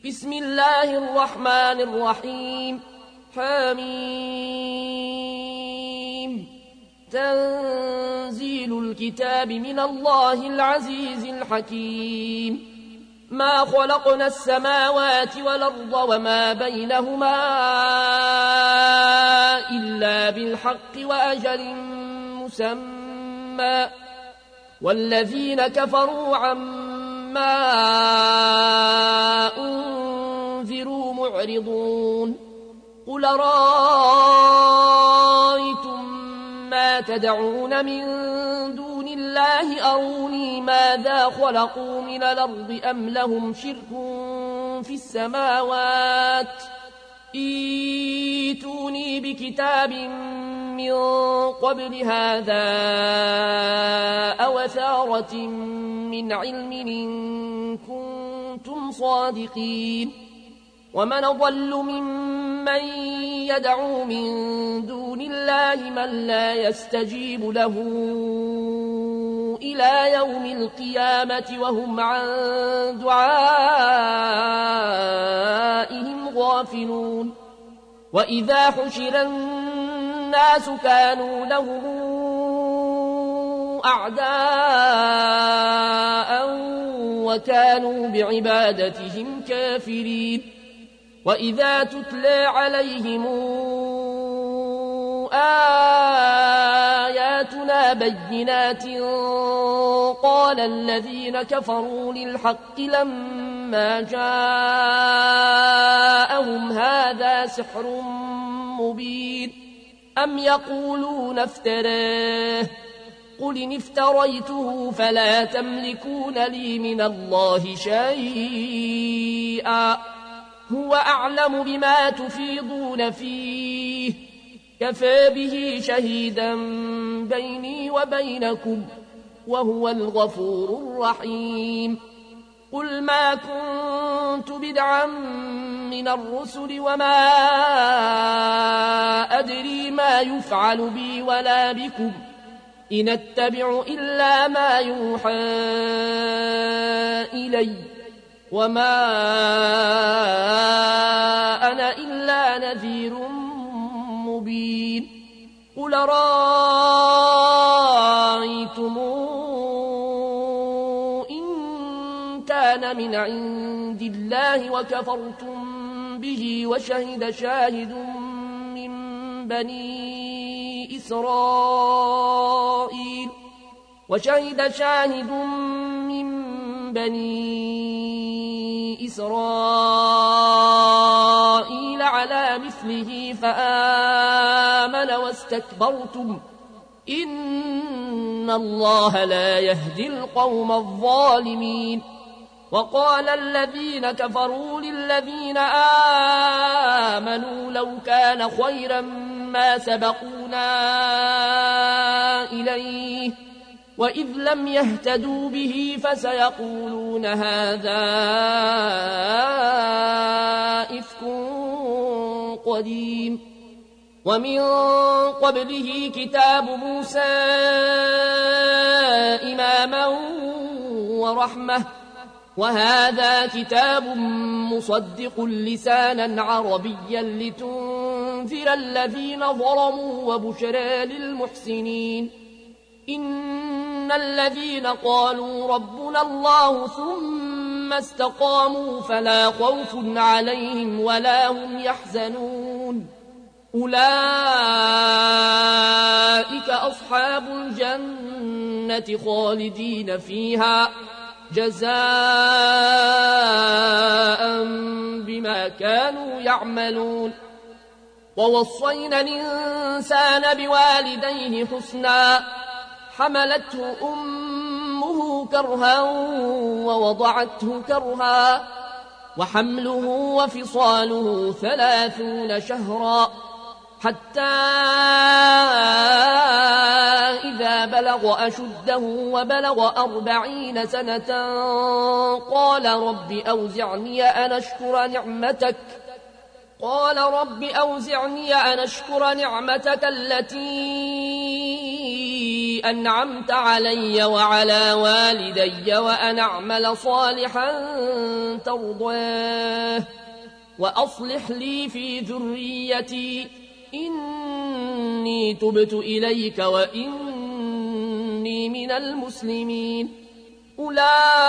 بسم الله الرحمن الرحيم. حميم. تنزيل الكتاب من الله العزيز الحكيم. ما خلقنا السماوات والأرض وما بينهما إلا بالحق وأجل مسمى، والذين كفروا عما أنذروا معرضون. قل رأيتم ما تدعون من دون الله أروني ماذا خلقوا من الأرض أم لهم شرك في السماوات، ائتوني بكتاب من قبل هذا أو أثارة من علم إن كنتم صادقين. ومن أضل ممن يدعو من دون الله من لا يستجيب له إلى يوم القيامة وهم عن دعائهم غافلون. وإذا حشر الناس كانوا لهم أعداء وكانوا بعبادتهم كافرين. وإذا تتلى عليهم آياتنا بينات قال الذين كفروا للحق لما جاءهم هذا سحر مبين. أم يقولون افتراه، قل إن افتريته فلا تملكون لي من الله شيئا، هو أعلم بما تفيضون فيه، كفى به شهيدا بيني وبينكم وهو الغفور الرحيم. قل ما كنت بدعا من الرسل وما أدري ما يفعل بي ولا بكم، إن اتبع إلا ما يوحى إلي وما أنا إلا نذير مبين. قل رأيتم إن كان من عند الله وكفرتم به وشهد شاهد من بني إسرائيل على مثله فآمن واستكبرتم إن الله لا يهدي القوم الظالمين. وقال الذين كفروا للذين آمنوا لو كان خيرا ما سبقونا إليه وإذ لم يهتدوا به فسيقولون هذا إفك قديم. ومن قبله كتاب موسى إماما ورحمة، وهذا كتاب مصدق لسانا عربيا لتنذر الذين ظلموا وبشرى للمحسنين. إن الذين قالوا ربنا الله ثم استقاموا فلا خوف عليهم ولا هم يحزنون، أولئك أصحاب الجنة خالدين فيها جزاء بما كانوا يعملون. ووصينا الإنسان بوالديه حسنا، حملته أمه كرها ووضعته كرها، وحمله وفصاله 30 شهرا، حتى إذا بلغ أشده وبلغ 40 سنة قال رب أوزعني أن أشكر نعمتك التي أنعمت علي وعلى والدي وأن أعمل صالحا ترضاه وأصلح لي في ذريتي إني تبت إليك وإني من المسلمين. أولئك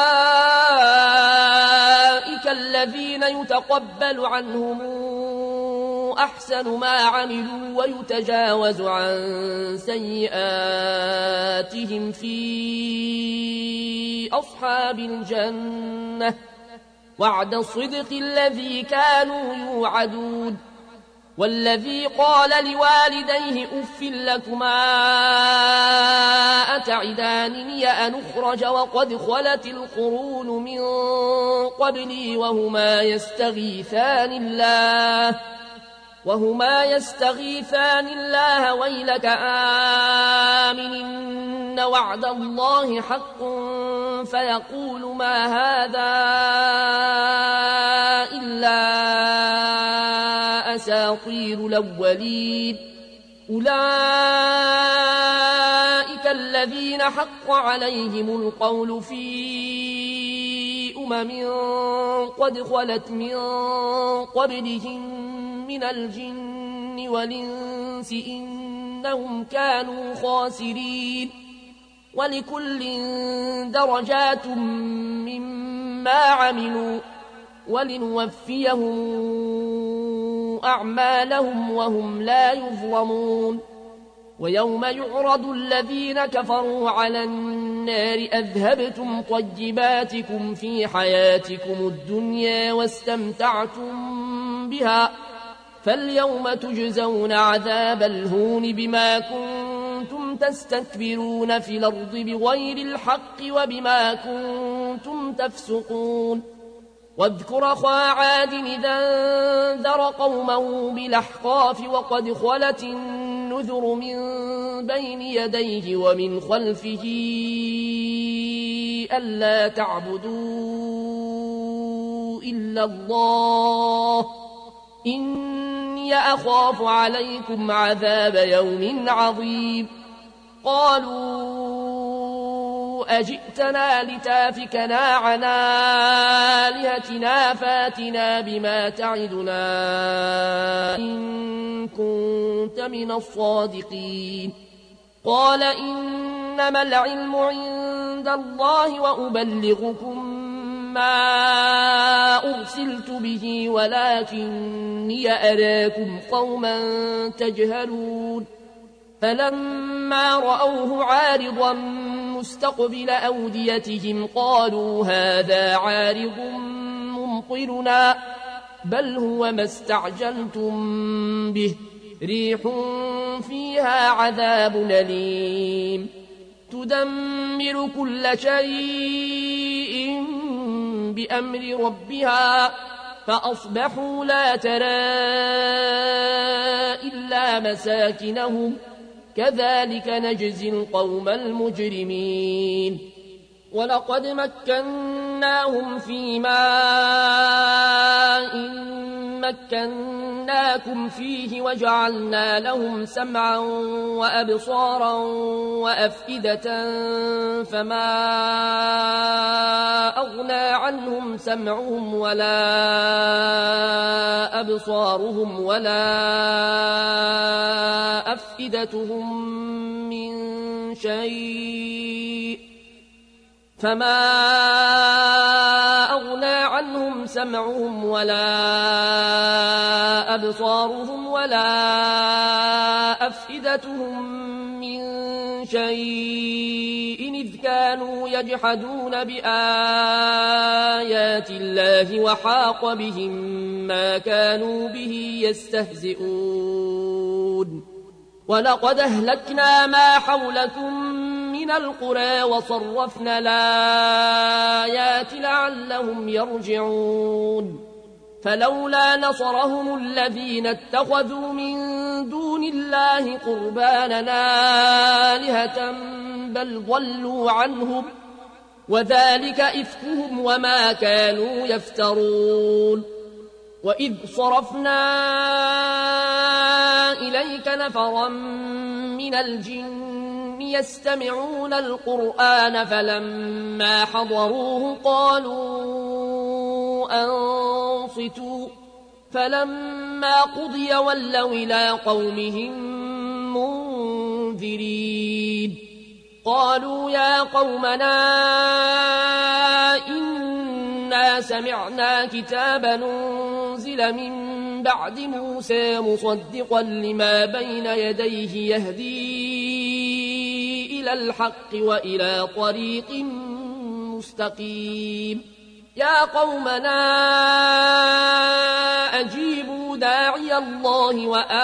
الذين يتقبل عنهم أحسن ما عملوا ويتجاوز عن سيئاتهم في أصحاب الجنة وعد الصدق الذي كانوا يوعدون. والذي قال لوالديه أف لكما أتعدانني أن أخرج وقد خلت القرون من قبلي وهما يستغيثان الله ويلك آمن وعد الله حق فيقول ما هذا إلا أساطير الأولين. أولئك الذين حق عليهم القول في قد خلت من قبلهم من الجن والإنس إنهم كانوا خاسرين. ولكل درجات مما عملوا ولنوفيهم أعمالهم وهم لا يظلمون. ويوم يعرض الذين كفروا على النار أذهبتم طيباتكم في حياتكم الدنيا واستمتعتم بها فاليوم تجزون عذاب الهون بما كنتم تستكبرون في الأرض بغير الحق وبما كنتم تفسقون. واذكر أخا عاد إذا انذر قومه بالأحقاف وقد خلت النذر من بين يديه ومن خلفه ألا تعبدوا إلا الله إني أخاف عليكم عذاب يوم عظيم. قالوا أجئتنا لتافكنا عن آلهتنا فاتنا بما تعدنا إن كنت من الصادقين. قال إنما العلم عند الله وأبلغكم ما أرسلت به ولكني أراكم قوما تجهلون. فلما رأوه عارضا مستقبل أوديتهم قالوا هذا عارض ممطرنا بل هو ما استعجلتم به ريح فيها عذاب أليم تدمر كل شيء بأمر ربها فأصبحوا لا ترى إلا مساكنهم كذلك نجزي القوم المجرمين. ولقد مكناهم في ماء مكناكم فيه وجعلنا لهم سمعا وأبصارا وأفئدة فما أغنى عنهم سمعهم ولا أبصارهم ولا أفئدتهم من شيء فما أغنى عنهم سمعهم ولا أبصارهم ولا أفئدتهم من شيء إذ كانوا يجحدون بآيات الله وحاق بهم ما كانوا به يستهزئون. ولقد أهلكنا ما حولكم من القرى وصرفنا الآيات لعلهم يرجعون. فلولا نصرهم الذين اتخذوا من دون الله قربانا آلهة بل ضلوا عنهم وذلك إفكهم وما كانوا يفترون. وإذ صرفنا إليك نفرا من الجن يستمعون القرآن فلما حضروه قالوا أنصتوا فلما قضي ولوا إلى قومهم منذرين قالوا يا قومنا إنا سمعنا كتابا أنزل من بعد موسى مصدقا لما بين يديه يهدي إلى الحق وإلى طريق مستقيم يا قومنا أجيبوا داعي الله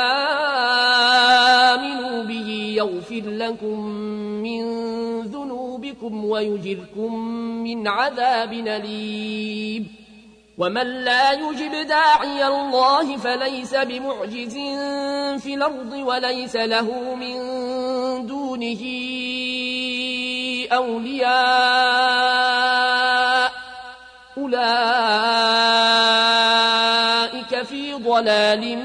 وآمنوا به يغفر لكم من ذنوبكم ويجركم من عذاب أليم ومن لا يجب داعي الله فليس بمعجز في الأرض وليس له من دونه أولياء أولئك في ضلال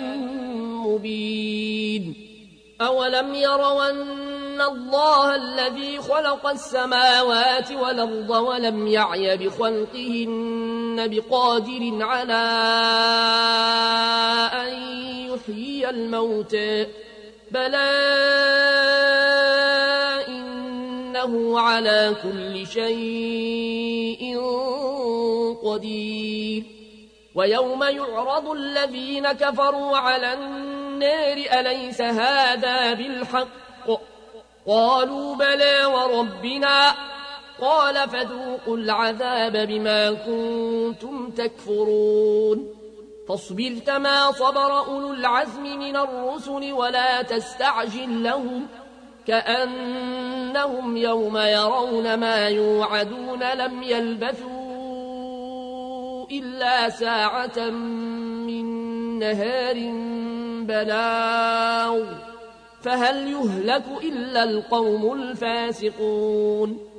مبين أولم يروا أن الله الذي خلق السماوات والأرض ولم يعي بخلقهن بقادر على أن يحيي الموتى بلى إنه على كل شيء قدير ويوم يعرض الذين كفروا على النار أليس هذا بالحق قالوا بلى وربنا قال فذوقوا العذاب بما كنتم تكفرون فاصبر كما صبر أولو العزم من الرسل ولا تستعجل لهم كأنهم يوم يرون ما يوعدون لم يلبثوا إلا ساعة من نهار بلاغ فهل يهلك إلا القوم الفاسقون